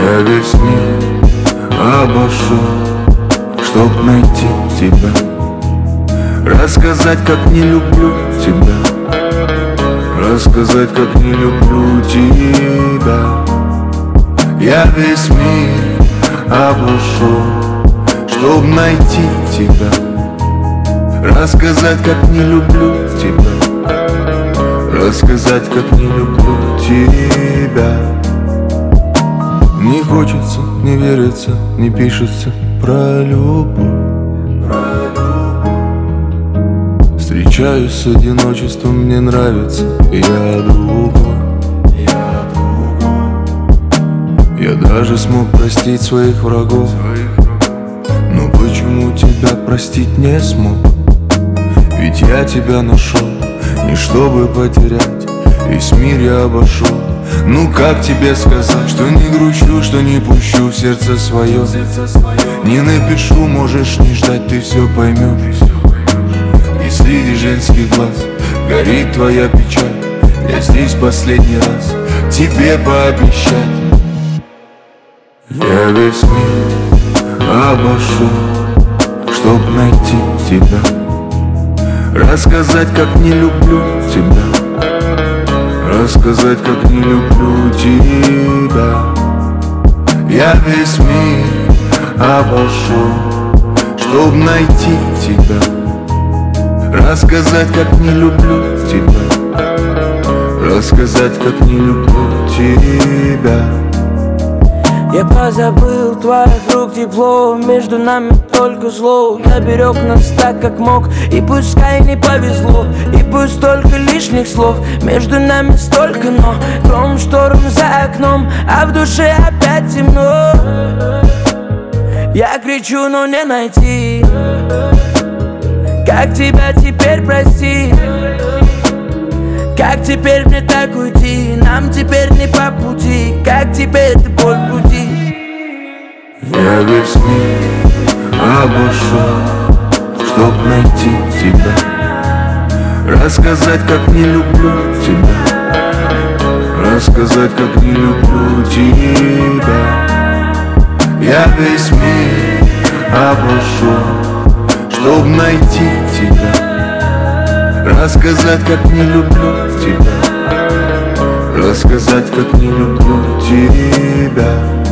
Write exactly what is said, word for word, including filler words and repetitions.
Я весь мир обошел, чтоб найти тебя, рассказать, как не люблю тебя, рассказать, как не люблю тебя. Я весь мир обошел, чтоб найти тебя, рассказать, как не люблю тебя, рассказать, как не люблю тебя. Не хочется, не верится, не пишется про любовь. Встречаюсь с одиночеством, мне нравится, я другой. Я даже смог простить своих врагов, но почему тебя простить не смог? Ведь я тебя нашел, не чтобы потерять, весь мир я обошел. Ну как тебе сказать, что не грущу, что не пущу в сердце свое? Не напишу, можешь не ждать, ты все поймешь. И среди женских глаз горит твоя печаль. Я здесь последний раз тебе пообещать. Я весь мир обошел, чтоб найти тебя, рассказать, как не люблю тебя, рассказать, как не люблю тебя. Я весь мир обошел, чтоб найти тебя, рассказать, как не люблю тебя, рассказать, как не люблю тебя. Я позабыл твоих рук тепло, между нами только зло. Я берег нас так, как мог, и пускай не повезло, и пусть столько лишних слов, между нами столько но. Гром, шторм за окном, а в душе опять темно. Я кричу, но не найти, как тебя теперь простить? Как теперь мне так уйти? Нам теперь не по пути. Как теперь ты боль в груди? Я весь мир обошел, чтоб найти тебя, рассказать, как не люблю тебя, рассказать, как не люблю тебя. Я весь мир обошел, чтоб найти тебя, рассказать, как не люблю тебя, рассказать, как не люблю тебя.